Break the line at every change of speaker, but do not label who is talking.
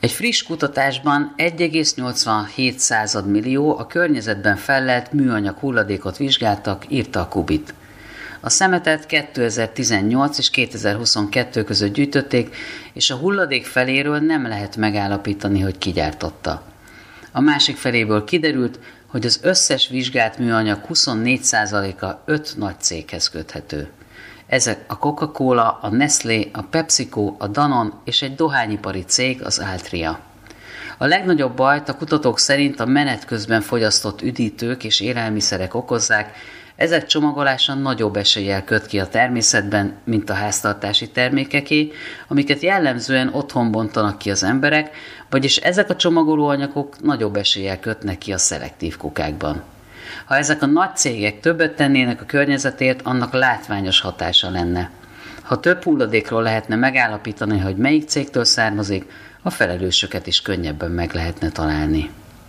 Egy friss kutatásban 1,87 millió a környezetben fellelt műanyag hulladékot vizsgáltak, írta a Kubit. A szemetet 2018 és 2022 között gyűjtötték, és a hulladék feléről nem lehet megállapítani, hogy ki gyártotta. A másik feléből kiderült, hogy az összes vizsgált műanyag 24%-a 5 nagy céghez köthető. Ezek a Coca-Cola, a Nestlé, a PepsiCo, a Danone és egy dohányipari cég, az Altria. A legnagyobb bajt a kutatók szerint a menet közben fogyasztott üdítők és élelmiszerek okozzák, ezek csomagolása nagyobb eséllyel köt ki a természetben, mint a háztartási termékeké, amiket jellemzően otthon bontanak ki az emberek, vagyis ezek a csomagolóanyagok nagyobb eséllyel kötnek ki a szelektív kukákban. Ha ezek a nagy cégek többet tennének a környezetért, annak látványos hatása lenne. Ha több hulladékról lehetne megállapítani, hogy melyik cégtől származik, a felelősöket is könnyebben meg lehetne találni.